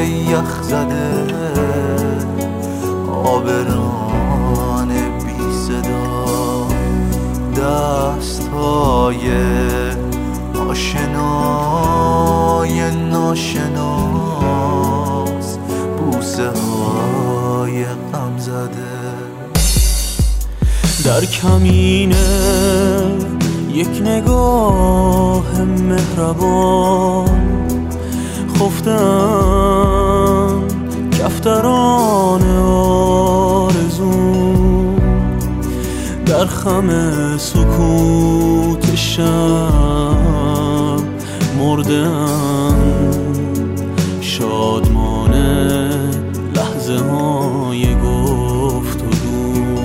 یخ زده، آبران بی صدا، دست‌های آشنای ناشناس، بوسه های غم زده. در کمینه یک نگاه مهربان خفتم کفتران آرزو، در خم سکوت شب مردم شادمانه لحظه های گفت و گو.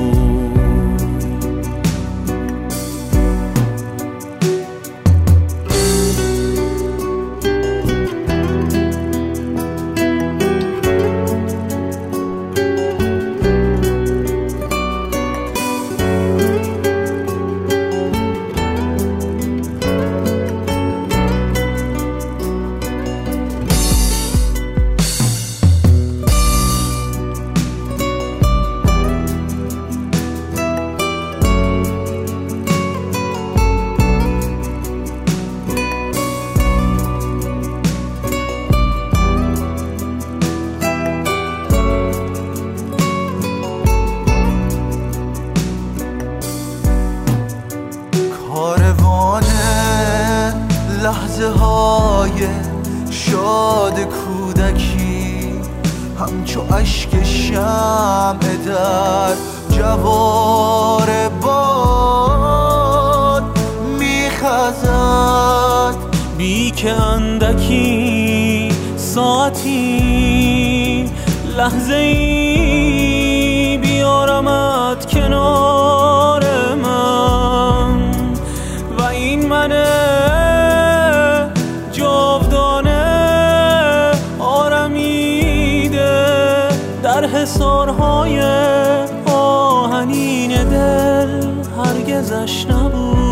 کاروان لحظه های شاد کودکی، همچو اشک شمع در جوار باد میخزد، بی که اندکی ساعتی لحظه ای بیارمت کنار من، و این من جاودانه آرمیده در حصارهای آهنین دل هرگزش نبود.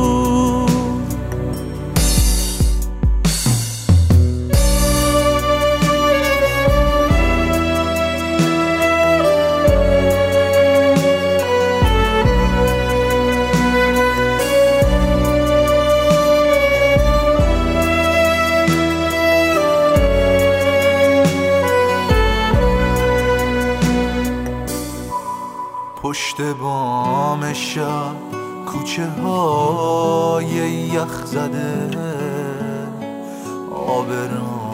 پشت بام شب کوچه های یخ زده، آبران